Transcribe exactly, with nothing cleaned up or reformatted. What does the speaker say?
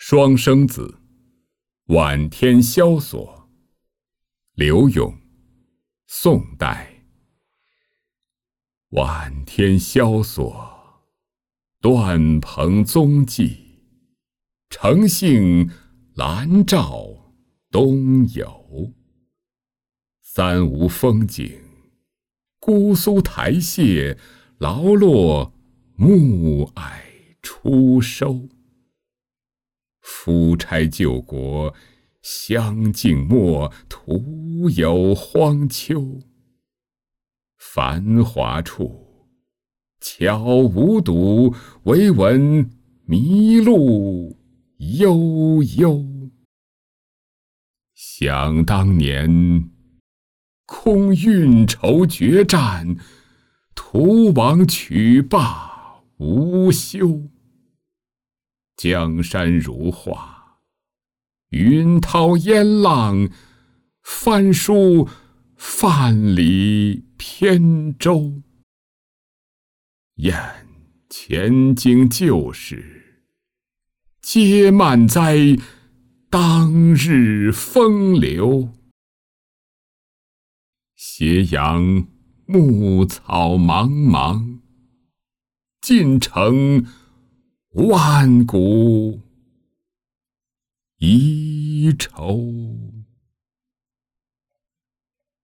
双生子，晚天萧索。刘永，宋代。晚天萧索，断棚踪迹，诚信兰照东游。三无风景，姑苏台榭，劳落暮霭初收。夫差救国，相敬莫，徒有荒丘。繁华处，悄无睹，惟闻麋鹿悠悠。想当年，空运筹决战，图王取霸无休。江山如画，云涛烟浪，翻书范蠡扁舟。宴前经旧事，嗟慢哉当日风流。斜阳暮草茫茫，尽成万古遗愁。